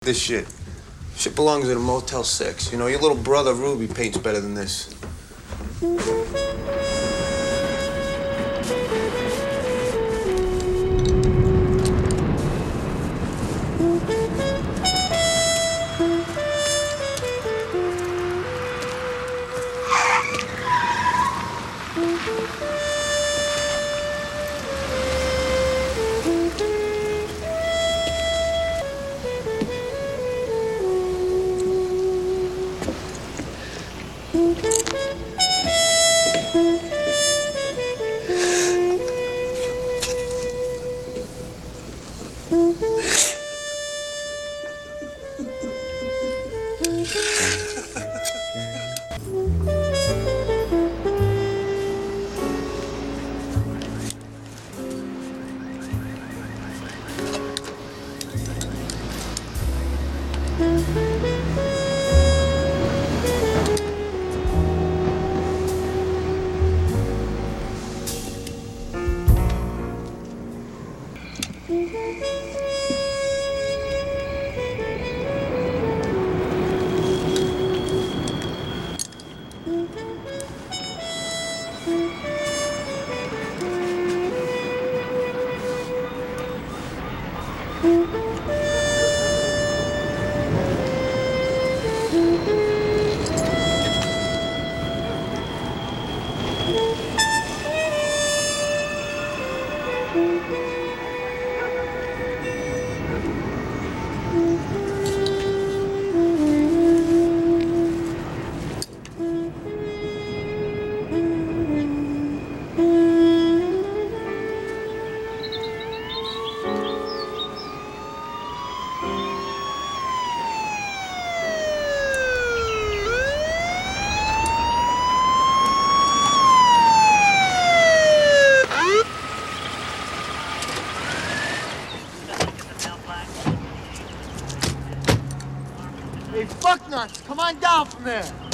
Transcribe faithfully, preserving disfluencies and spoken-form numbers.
This shit. Shit belongs at a Motel six. You know, your little brother Ruby paints better than this. Hey, fuck nuts! Come on down from there!